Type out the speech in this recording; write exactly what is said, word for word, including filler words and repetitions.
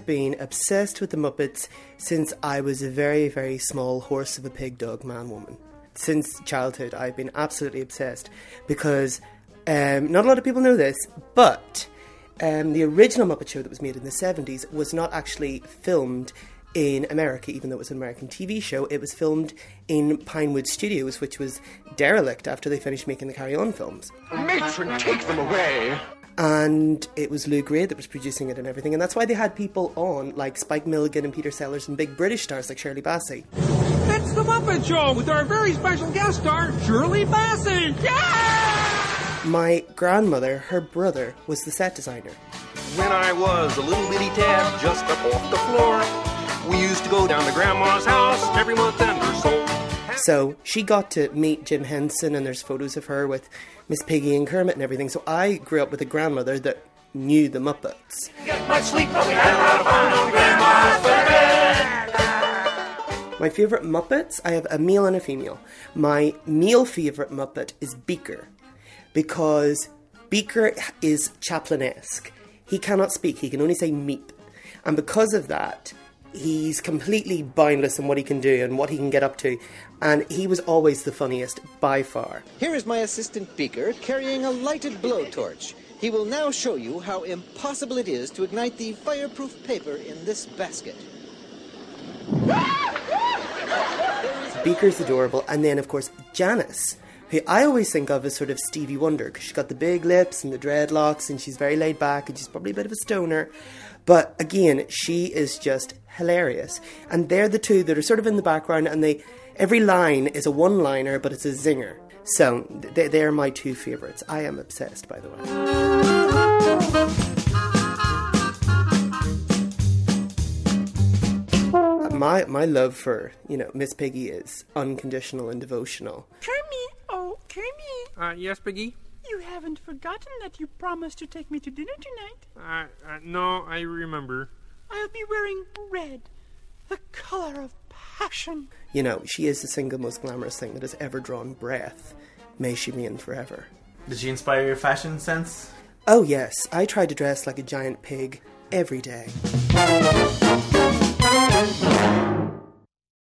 have been obsessed with the Muppets since I was a very, very small horse of a pig dog man woman. Since childhood, I've been absolutely obsessed because um, not a lot of people know this, but um, the original Muppet Show that was made in the seventies was not actually filmed in America, even though it was an American T V show. It was filmed in Pinewood Studios, which was derelict after they finished making the Carry On films. Matron, take them away! And it was Lou Gray that was producing it and everything, and that's why they had people on like Spike Milligan and Peter Sellers and big British stars like Shirley Bassey. It's the Muppet Show with our very special guest star, Shirley Bassey! Yeah! My grandmother, her brother, was the set designer. When I was a little bitty tad just up off the floor, we used to go down to Grandma's house every month and or so. So she got to meet Jim Henson, and there's photos of her with Miss Piggy and Kermit and everything. So I grew up with a grandmother that knew the Muppets. Get much sleep, but we had a lot of fun on Grandma's bed. My favourite Muppets, I have a male and a female. My male favourite Muppet is Beaker, because Beaker is Chaplin-esque. He cannot speak, he can only say meep. And because of that, he's completely boundless in what he can do and what he can get up to. And he was always the funniest, by far. Here is my assistant Beaker carrying a lighted blowtorch. He will now show you how impossible it is to ignite the fireproof paper in this basket. Beaker's adorable. And then, of course, Janice, who I always think of as sort of Stevie Wonder, because she's got the big lips and the dreadlocks, and she's very laid back, and she's probably a bit of a stoner. But again, she is just hilarious. And they're the two that are sort of in the background, and they every line is a one-liner, but it's a zinger. So they, they're my two favourites. I am obsessed, by the way. My my love for, you know, Miss Piggy is unconditional and devotional. Kermit, oh, Kermit. Uh, yes, Piggy? You haven't forgotten that you promised to take me to dinner tonight. Uh, uh, no, I remember. I'll be wearing red, the colour of passion. You know, she is the single most glamorous thing that has ever drawn breath. May she reign forever. Did she inspire your fashion sense? Oh yes, I try to dress like a giant pig every day.